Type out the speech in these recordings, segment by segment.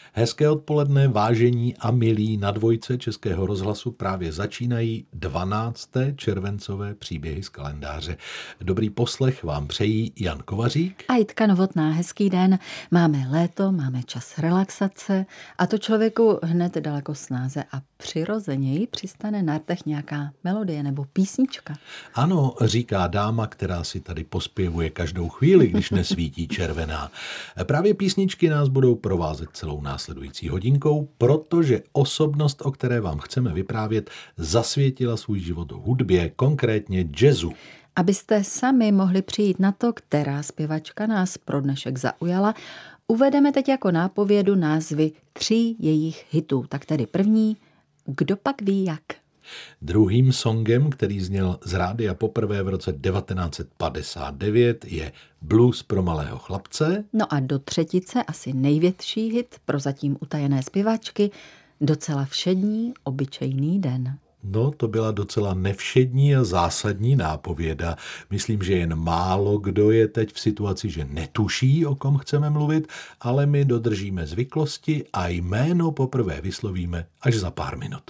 Hezké odpoledne, vážení a milí, na dvojce Českého rozhlasu právě začínají 12. červencové příběhy z kalendáře. Dobrý poslech vám přejí Jan Kovařík a Jitka Novotná. Hezký den. Máme léto, máme čas relaxace a to člověku hned daleko snáze a přirozeněji přistane na rtech nějaká melodie nebo písnička. Ano, říká dáma, která si tady pospěvuje každou chvíli, když nesvítí červená. Právě písničky nás budou provázet celou následující hodinkou, protože osobnost, o které vám chceme vyprávět, zasvětila svůj život hudbě, konkrétně jazzu. Abyste sami mohli přijít na to, která zpěvačka nás pro dnešek zaujala, uvedeme teď jako nápovědu názvy 3 jejich hitů. Tak tedy první, Kdo pak ví jak. Druhým songem, který zněl z rádia poprvé v roce 1959, je Blues pro malého chlapce. No a do třetice asi největší hit prozatím utajené zpěvačky, Docela všední, obyčejný den. No, to byla docela nevšední a zásadní nápověda. Myslím, že jen málo kdo je teď v situaci, že netuší, o kom chceme mluvit, ale my dodržíme zvyklosti a jméno poprvé vyslovíme až za pár minut.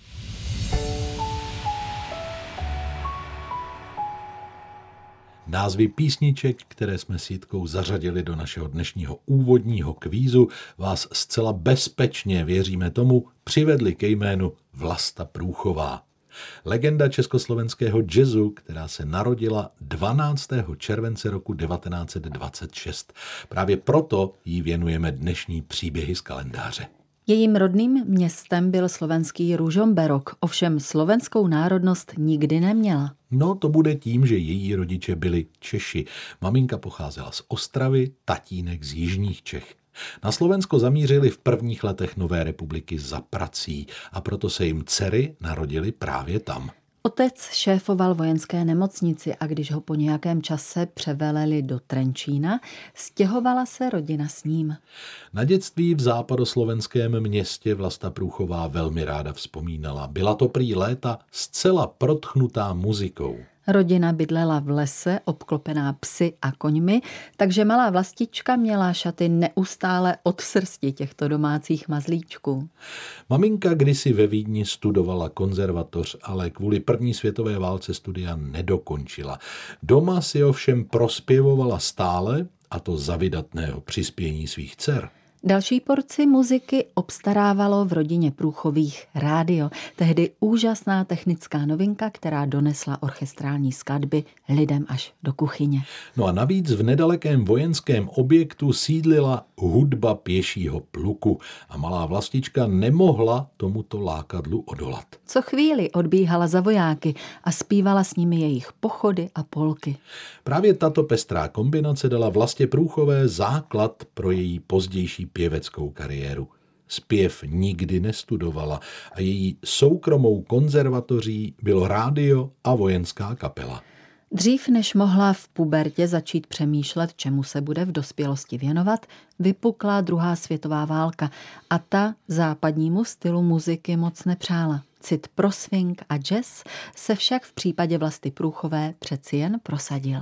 Názvy písniček, které jsme s Jitkou zařadili do našeho dnešního úvodního kvízu, vás zcela bezpečně, věříme tomu, přivedli ke jménu Vlasta Průchová. Legenda československého jazzu, která se narodila 12. července roku 1926. Právě proto jí věnujeme dnešní příběhy z kalendáře. Jejím rodným městem byl slovenský Ružomberok, ovšem slovenskou národnost nikdy neměla. No, to bude tím, že její rodiče byli Češi. Maminka pocházela z Ostravy, tatínek z jižních Čech. Na Slovensko zamířili v prvních letech nové republiky za prací a proto se jim dcery narodily právě tam. Otec šéfoval vojenské nemocnici a když ho po nějakém čase převeleli do Trenčína, stěhovala se rodina s ním. Na dětství v západoslovenském městě Vlasta Průchová velmi ráda vzpomínala. Byla to prý léta zcela protchnutá muzikou. Rodina bydlela v lese, obklopená psy a koňmi, takže malá Vlastička měla šaty neustále od srsti těchto domácích mazlíčků. Maminka kdysi ve Vídni studovala konzervatoř, ale kvůli první světové válce studia nedokončila. Doma si ovšem prospěvovala stále, a to za vydatného přispění svých dcer. Další porci muziky obstarávalo v rodině Průchových rádio, tehdy úžasná technická novinka, která donesla orchestrální skladby lidem až do kuchyně. No a navíc v nedalekém vojenském objektu sídlila hudba pěšího pluku a malá Vlastička nemohla tomuto lákadlu odolat. Co chvíli odbíhala za vojáky a zpívala s nimi jejich pochody a polky. Právě tato pestrá kombinace dala Vlastě Průchové základ pro její pozdější pěveckou kariéru. Zpěv nikdy nestudovala a její soukromou konzervatoří bylo rádio a vojenská kapela. Dřív než mohla v pubertě začít přemýšlet, čemu se bude v dospělosti věnovat, vypukla druhá světová válka a ta západnímu stylu muziky moc nepřála. Cit pro swing a jazz se však v případě Vlasty Průchové přeci jen prosadil.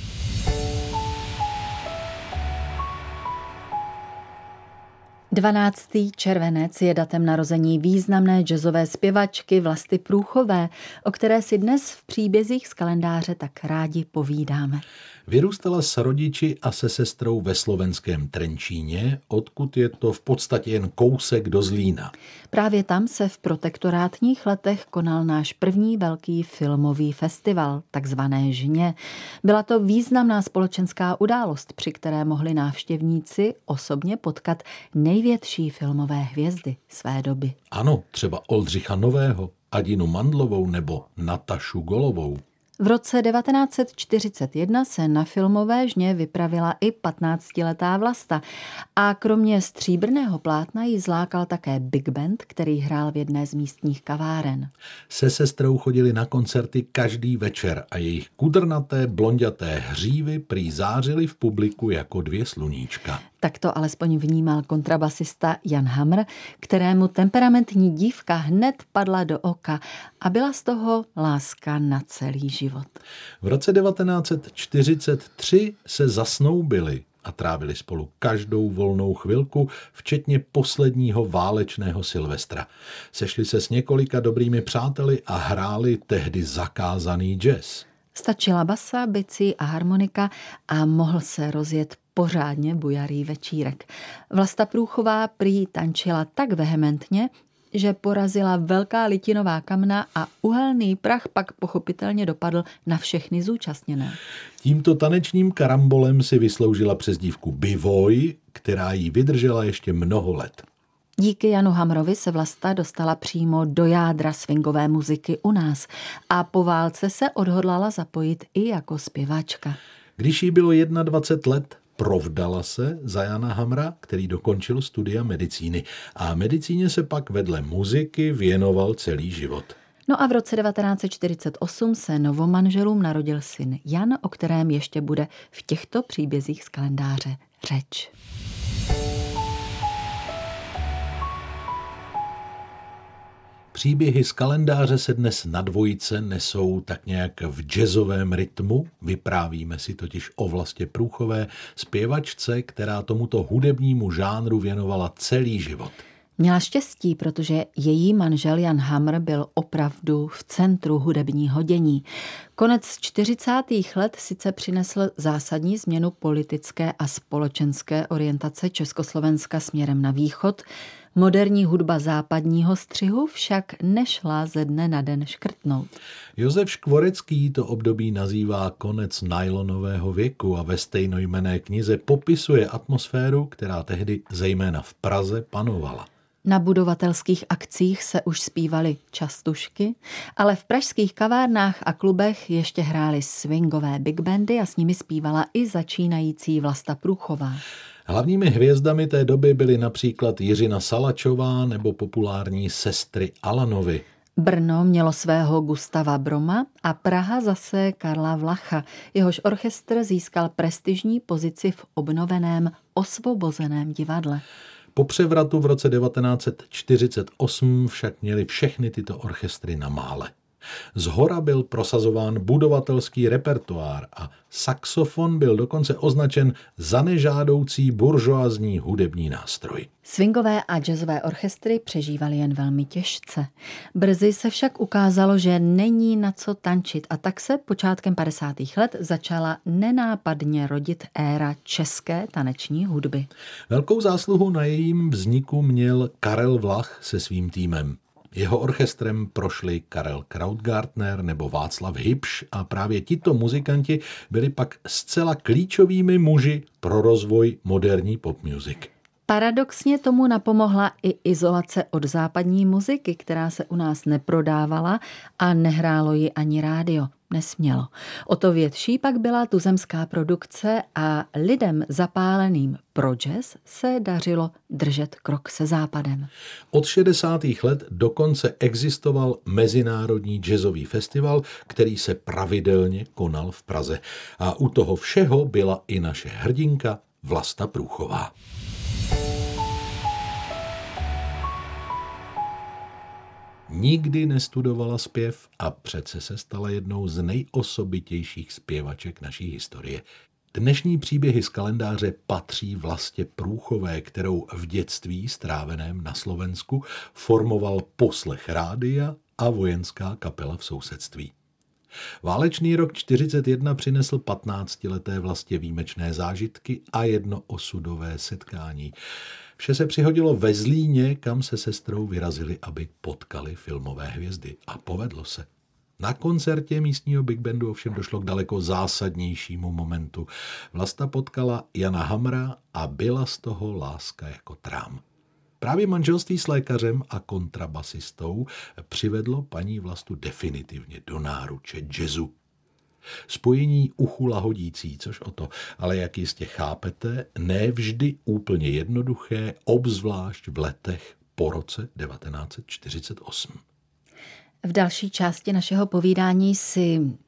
Dvanáctý červenec je datem narození významné jazzové zpěvačky Vlasty Průchové, o které si dnes v příbězích z kalendáře tak rádi povídáme. Vyrůstala s rodiči a se sestrou ve slovenském Trenčíně, odkud je to v podstatě jen kousek do Zlína. Právě tam se v protektorátních letech konal náš první velký filmový festival, takzvané Žně. Byla to významná společenská událost, při které mohli návštěvníci osobně potkat největší filmové hvězdy své doby. Ano, třeba Oldřicha Nového, Adinu Mandlovou nebo Natašu Golovou. V roce 1941 se na filmové Žně vypravila i 15letá Vlasta a kromě stříbrného plátna ji zlákal také Big Band, který hrál v jedné z místních kaváren. Se sestrou chodili na koncerty každý večer a jejich kudrnaté, blonďaté hřívy prý zářily v publiku jako 2 sluníčka. Tak to alespoň vnímal kontrabasista Jan Hamr, kterému temperamentní dívka hned padla do oka a byla z toho láska na celý život. V roce 1943 se zasnoubili a trávili spolu každou volnou chvilku, včetně posledního válečného Silvestra. Sešli se s několika dobrými přáteli a hráli tehdy zakázaný jazz. Stačila basa, bicí a harmonika a mohl se rozjet pořádně bujarý večírek. Vlasta Průchová prý tančila tak vehementně, že porazila velká litinová kamna a uhelný prach pak pochopitelně dopadl na všechny zúčastněné. Tímto tanečním karambolem si vysloužila přezdívku Bivoj, která jí vydržela ještě mnoho let. Díky Janu Hamrovi se Vlasta dostala přímo do jádra swingové muziky u nás a po válce se odhodlala zapojit i jako zpěvačka. Když jí bylo 21 let, provdala se za Jana Hamra, který dokončil studia medicíny a medicíně se pak vedle muziky věnoval celý život. No a v roce 1948 se novomanželům narodil syn Jan, o kterém ještě bude v těchto příbězích z kalendáře řeč. Příběhy z kalendáře se dnes na dvojice nesou tak nějak v jazzovém rytmu. Vyprávíme si totiž o Vlastě Průchové, zpěvačce, která tomuto hudebnímu žánru věnovala celý život. Měla štěstí, protože její manžel Jan Hamr byl opravdu v centru hudebního dění. Konec 40. let sice přinesl zásadní změnu politické a společenské orientace Československa směrem na východ, moderní hudba západního střihu však nešla ze dne na den škrtnout. Josef Škvorecký to období nazývá konec nylonového věku a ve stejnojmenné knize popisuje atmosféru, která tehdy zejména v Praze panovala. Na budovatelských akcích se už zpívaly častušky, ale v pražských kavárnách a klubech ještě hrály swingové big bandy a s nimi zpívala i začínající Vlasta Průchová. Hlavními hvězdami té doby byly například Jiřina Salačová nebo populární sestry Alanovy. Brno mělo svého Gustava Broma a Praha zase Karla Vlacha. Jehož orchestr získal prestižní pozici v obnoveném Osvobozeném divadle. Po převratu v roce 1948 však měly všechny tyto orchestry na mále. Zhora byl prosazován budovatelský repertoár a saxofon byl dokonce označen za nežádoucí buržoazní hudební nástroj. Swingové a jazzové orchestry přežívaly jen velmi těžce. Brzy se však ukázalo, že není na co tančit a tak se počátkem 50. let začala nenápadně rodit éra české taneční hudby. Velkou zásluhu na jejím vzniku měl Karel Vlach se svým týmem. Jeho orchestrem prošli Karel Krautgartner nebo Václav Hybš a právě tito muzikanti byli pak zcela klíčovými muži pro rozvoj moderní pop music. Paradoxně tomu napomohla i izolace od západní muziky, která se u nás neprodávala a nehrálo ji ani rádio. Nesmělo. O to větší pak byla tuzemská produkce a lidem zapáleným pro jazz se dařilo držet krok se západem. Od 60. let dokonce existoval Mezinárodní jazzový festival, který se pravidelně konal v Praze. A u toho všeho byla i naše hrdinka Vlasta Průchová. Nikdy nestudovala zpěv a přece se stala jednou z nejosobitějších zpěvaček naší historie. Dnešní příběhy z kalendáře patří Vlastě Průchové, kterou v dětství stráveném na Slovensku formoval poslech rádia a vojenská kapela v sousedství. Válečný rok 1941 přinesl 15leté Vlastě výjimečné zážitky a jedno osudové setkání. Vše se přihodilo ve Zlíně, kam se sestrou vyrazili, aby potkali filmové hvězdy. A povedlo se. Na koncertě místního big bandu ovšem došlo k daleko zásadnějšímu momentu. Vlasta potkala Jana Hamra a byla z toho láska jako trám. Právě manželství s lékařem a kontrabasistou přivedlo paní Vlastu definitivně do náruče jazzu. Spojení uchu lahodící, což o to, ale jak jistě chápete, ne vždy úplně jednoduché, obzvlášť v letech po roce 1948. V další části našeho povídání si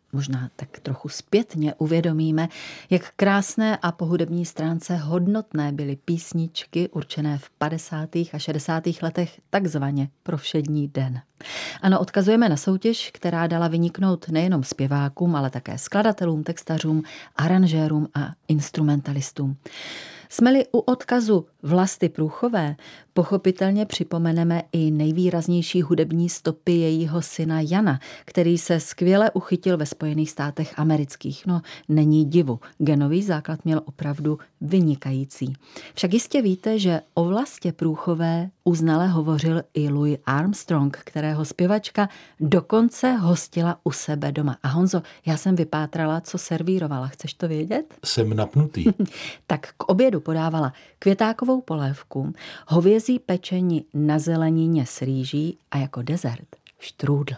možná tak trochu zpětně uvědomíme, jak krásné a po hudební stránce hodnotné byly písničky určené v 50. a 60. letech takzvaně pro všední den. Ano, odkazujeme na soutěž, která dala vyniknout nejenom zpěvákům, ale také skladatelům, textařům, aranžérům a instrumentalistům. Jsme-li u odkazu Vlasty Průchové, pochopitelně připomeneme i nejvýraznější hudební stopy jejího syna Jana, který se skvěle uchytil ve Spojených státech amerických. No, není divu, genový základ měl opravdu vynikající. Však jistě víte, že o Vlastě Průchové uznale hovořil i Louis Armstrong, kterého zpěvačka dokonce hostila u sebe doma. A Honzo, já jsem vypátrala, co servírovala. Chceš to vědět? Jsem napnutý. Tak k obědu podávala květákovou polévku, hovězí pečení na zelenině s rýží a jako dezert štrůdl.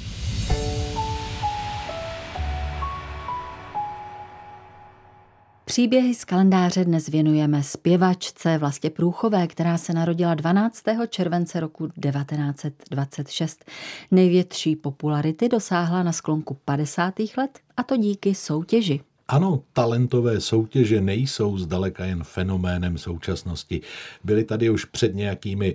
Příběhy z kalendáře dnes věnujeme zpěvačce Vlastě Průchové, která se narodila 12. července roku 1926. Největší popularity dosáhla na sklonku 50. let, a to díky soutěži. Ano, talentové soutěže nejsou zdaleka jen fenoménem současnosti. Byly tady už před nějakými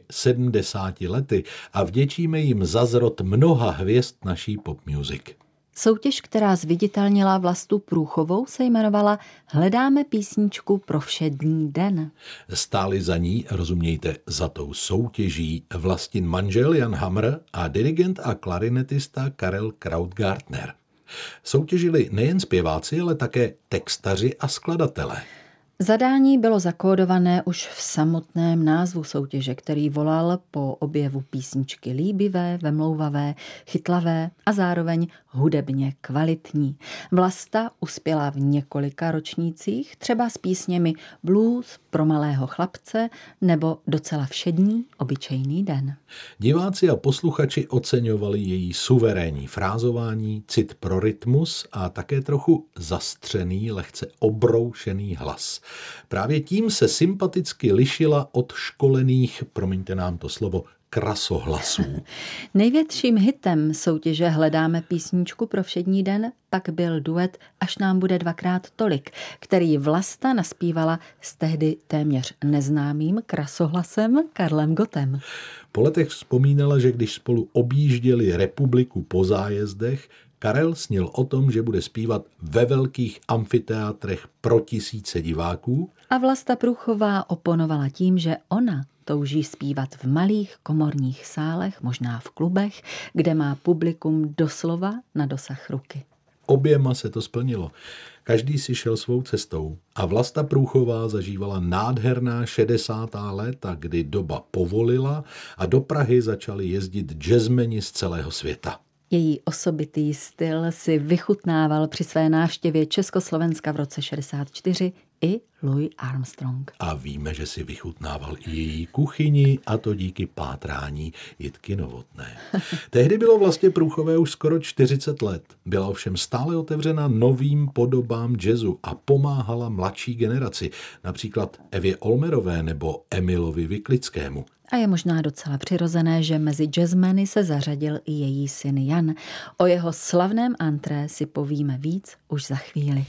70 lety a vděčíme jim za zrod mnoha hvězd naší pop music. Soutěž, která zviditelnila Vlastu Průchovou, se jmenovala Hledáme písničku pro všední den. Stáli za ní, rozumějte, za tou soutěží Vlastin manžel Jan Hamr a dirigent a klarinetista Karel Krautgartner. Soutěžili nejen zpěváci, ale také textaři a skladatelé. Zadání bylo zakódované už v samotném názvu soutěže, který volal po objevu písničky líbivé, vemlouvavé, chytlavé a zároveň hudebně kvalitní. Vlasta uspěla v několika ročnících, třeba s písněmi Blues pro malého chlapce nebo Docela všední, obyčejný den. Diváci a posluchači oceňovali její suverénní frázování, cit pro rytmus a také trochu zastřený, lehce obroušený hlas. Právě tím se sympaticky lišila od školených, promiňte nám to slovo, krasohlasů. Největším hitem soutěže Hledáme písničku pro všední den pak byl duet Až nám bude dvakrát tolik, který Vlasta naspívala s tehdy téměř neznámým krasohlasem Karlem Gottem. Po letech vzpomínala, že když spolu objížděli republiku po zájezdech, Karel snil o tom, že bude zpívat ve velkých amfiteátrech pro tisíce diváků. A Vlasta Průchová oponovala tím, že ona touží zpívat v malých komorních sálech, možná v klubech, kde má publikum doslova na dosah ruky. Oběma se to splnilo. Každý si šel svou cestou a Vlasta Průchová zažívala nádherná 60. léta, kdy doba povolila a do Prahy začali jezdit jazzmeni z celého světa. Její osobitý styl si vychutnával při své návštěvě Československa v roce 64 i Louis Armstrong. A víme, že si vychutnával i její kuchyni, a to díky pátrání Jitky Novotné. Tehdy bylo Vlastě Průchové už skoro 40 let. Byla ovšem stále otevřena novým podobám jazzu a pomáhala mladší generaci, například Evě Olmerové nebo Emilovi Vyklickému. A je možná docela přirozené, že mezi jazzmeny se zařadil i její syn Jan. O jeho slavném antré si povíme víc už za chvíli.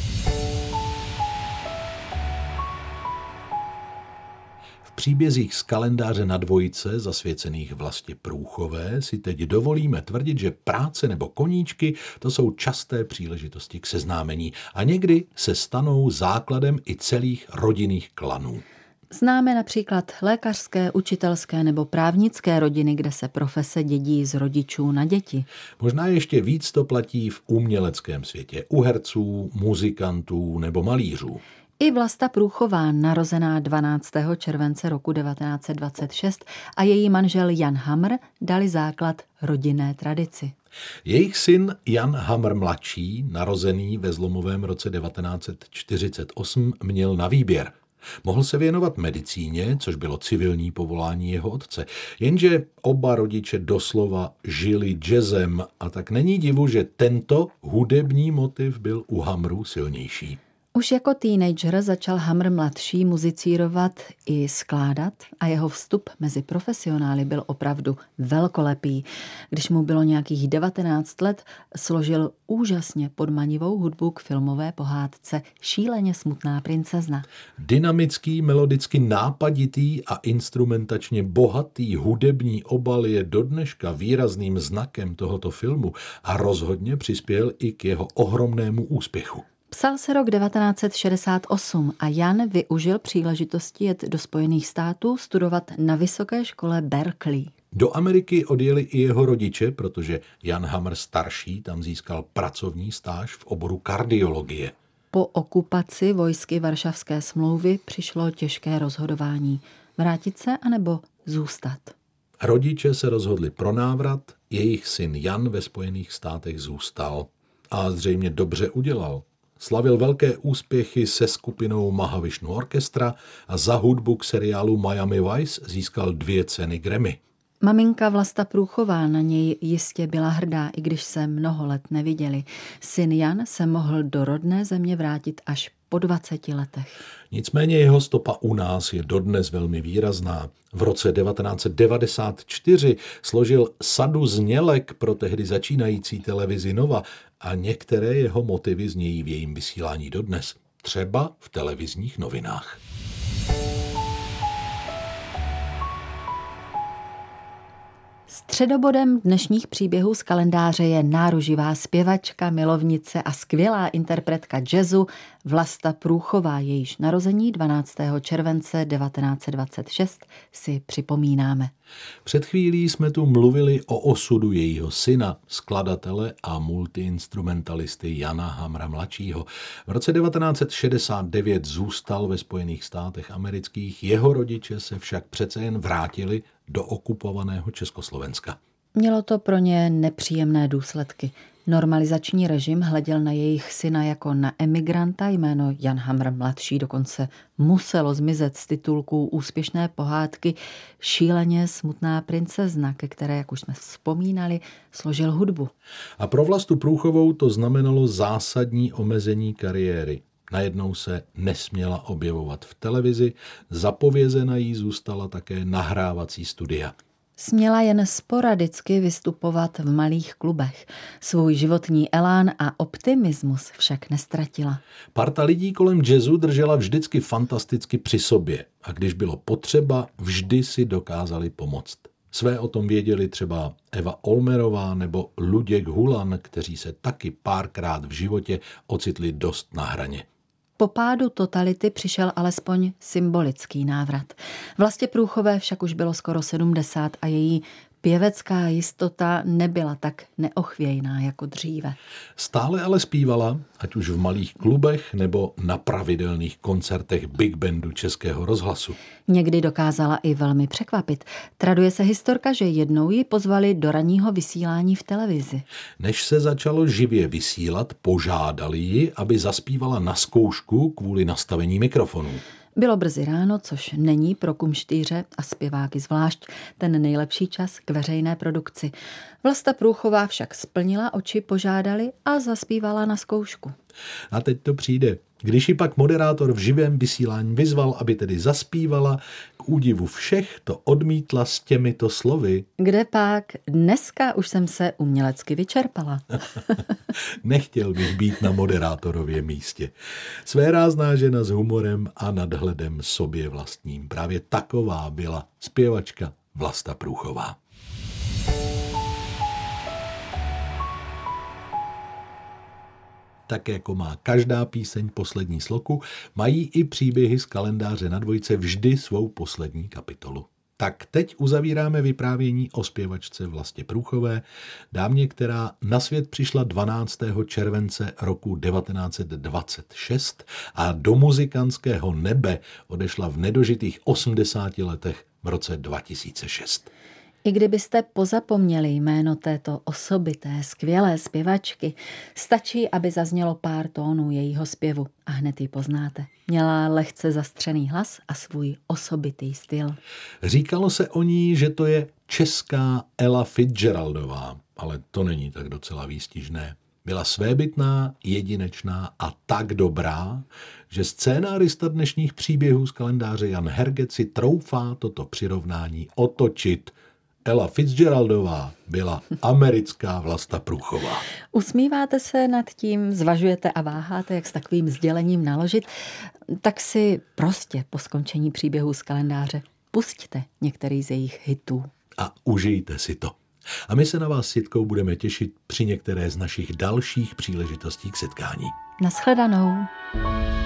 V příbězích z kalendáře na dvojice zasvěcených Vlastě Průchové si teď dovolíme tvrdit, že práce nebo koníčky to jsou časté příležitosti k seznámení a někdy se stanou základem i celých rodinných klanů. Známe například lékařské, učitelské nebo právnické rodiny, kde se profese dědí z rodičů na děti. Možná ještě víc to platí v uměleckém světě, u herců, muzikantů nebo malířů. I Vlasta Průchová, narozená 12. července roku 1926, a její manžel Jan Hamr dali základ rodinné tradici. Jejich syn Jan Hamr mladší, narozený ve zlomovém roce 1948, měl na výběr. Mohl se věnovat medicíně, což bylo civilní povolání jeho otce, jenže oba rodiče doslova žili jazzem a tak není divu, že tento hudební motiv byl u Hamrů silnější. Už jako teenager začal Hamr mladší muzicírovat i skládat a jeho vstup mezi profesionály byl opravdu velkolepý. Když mu bylo nějakých 19 let, složil úžasně podmanivou hudbu k filmové pohádce Šíleně smutná princezna. Dynamický, melodicky nápaditý a instrumentačně bohatý hudební obal je dodneška výrazným znakem tohoto filmu a rozhodně přispěl i k jeho ohromnému úspěchu. Psal se rok 1968 a Jan využil příležitosti jet do Spojených států studovat na vysoké škole Berkeley. Do Ameriky odjeli i jeho rodiče, protože Jan Hamr starší tam získal pracovní stáž v oboru kardiologie. Po okupaci vojsky Varšavské smlouvy přišlo těžké rozhodování. Vrátit se anebo zůstat? Rodiče se rozhodli pro návrat, jejich syn Jan ve Spojených státech zůstal. A zřejmě dobře udělal. Slavil velké úspěchy se skupinou Mahavishnu Orchestra a za hudbu k seriálu Miami Vice získal 2 ceny Grammy. Maminka Vlasta Průchová na něj jistě byla hrdá, i když se mnoho let neviděli. Syn Jan se mohl do rodné země vrátit až po 20 letech. Nicméně jeho stopa u nás je dodnes velmi výrazná. V roce 1994 složil sadu znělek pro tehdy začínající televizi Nova a některé jeho motivy znějí v jejím vysílání dodnes, třeba v televizních novinách. Středobodem dnešních příběhů z kalendáře je náruživá zpěvačka, milovnice a skvělá interpretka jazzu Vlasta Průchová, jejíž narození 12. července 1926 si připomínáme. Před chvílí jsme tu mluvili o osudu jejího syna, skladatele a multiinstrumentalisty Jana Hamra mladšího. V roce 1969 zůstal ve Spojených státech amerických, jeho rodiče se však přece jen vrátili do okupovaného Československa. Mělo to pro ně nepříjemné důsledky. Normalizační režim hleděl na jejich syna jako na emigranta, jméno Jan Hamr mladší dokonce muselo zmizet z titulků úspěšné pohádky Šíleně smutná princezna, ke které, jak už jsme vzpomínali, složil hudbu. A pro Vlastu Průchovou to znamenalo zásadní omezení kariéry. Najednou se nesměla objevovat v televizi, zapovězena jí zůstala také nahrávací studia. Směla jen sporadicky vystupovat v malých klubech. Svůj životní elán a optimismus však nestratila. Parta lidí kolem jazzu držela vždycky fantasticky při sobě a když bylo potřeba, vždy si dokázali pomoct. Své o tom věděli třeba Eva Olmerová nebo Luděk Hulan, kteří se taky párkrát v životě ocitli dost na hraně. Po pádu totality přišel alespoň symbolický návrat. Vlastě Průchové však už bylo skoro 70 a její pěvecká jistota nebyla tak neochvějná jako dříve. Stále ale zpívala, ať už v malých klubech nebo na pravidelných koncertech Big Bandu Českého rozhlasu. Někdy dokázala i velmi překvapit. Traduje se historka, že jednou ji pozvali do ranního vysílání v televizi. Než se začalo živě vysílat, požádali ji, aby zaspívala na zkoušku kvůli nastavení mikrofonu. Bylo brzy ráno, což není pro kumštýře a zpěváky zvlášť ten nejlepší čas k veřejné produkci. Vlasta Průchová však splnila, oči požádali a zaspívala na zkoušku. A teď to přijde. Když ji pak moderátor v živém vysílání vyzval, aby tedy zaspívala, k údivu všech to odmítla s těmito slovy. Kde pak? Dneska už jsem se umělecky vyčerpala. Nechtěl bych být na moderátorově místě. Svérázná žena s humorem a nadhledem sobě vlastním. Právě taková byla zpěvačka Vlasta Průchová. Tak jako má každá píseň poslední sloku, mají i příběhy z kalendáře na dvojce vždy svou poslední kapitolu. Tak teď uzavíráme vyprávění o zpěvačce Vlastě Průchové, dámě, která na svět přišla 12. července roku 1926 a do muzikantského nebe odešla v nedožitých 80 letech v roce 2006. I kdybyste pozapomněli jméno této osobité, skvělé zpěvačky, stačí, aby zaznělo pár tónů jejího zpěvu a hned ji poznáte. Měla lehce zastřený hlas a svůj osobitý styl. Říkalo se o ní, že to je česká Ella Fitzgeraldová, ale to není tak docela výstižné. Byla svébytná, jedinečná a tak dobrá, že scénárista dnešních příběhů z kalendáře Jan Herget si troufá toto přirovnání otočit. Ella Fitzgeraldová byla americká Vlasta Průchová. Usmíváte se nad tím, zvažujete a váháte, jak s takovým sdělením naložit, tak si prostě po skončení příběhů z kalendáře pusťte některý z jejich hitů. A užijte si to. A my se na vás s Jitkou budeme těšit při některé z našich dalších příležitostí k setkání. Naschledanou.